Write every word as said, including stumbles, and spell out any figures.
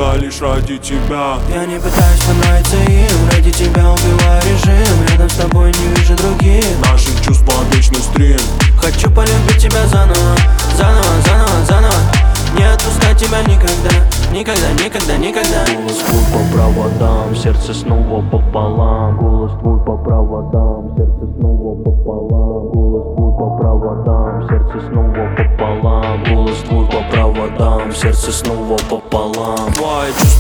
я лишь ради тебя. Я не пытаюсь понравиться им, ради тебя убиваю режим. Рядом с тобой не вижу других Наших чувств вечный стрим. Хочу полюбить тебя заново, заново, заново, заново. Не отпускать тебя никогда, никогда, никогда, никогда. Голос твой по проводам, сердце снова пополам. Голос твой по проводам, сердце снова пополам. Голос твой по проводам, сердце снова пополам. Голос твой по проводам, сердце снова пополам. Твои чувства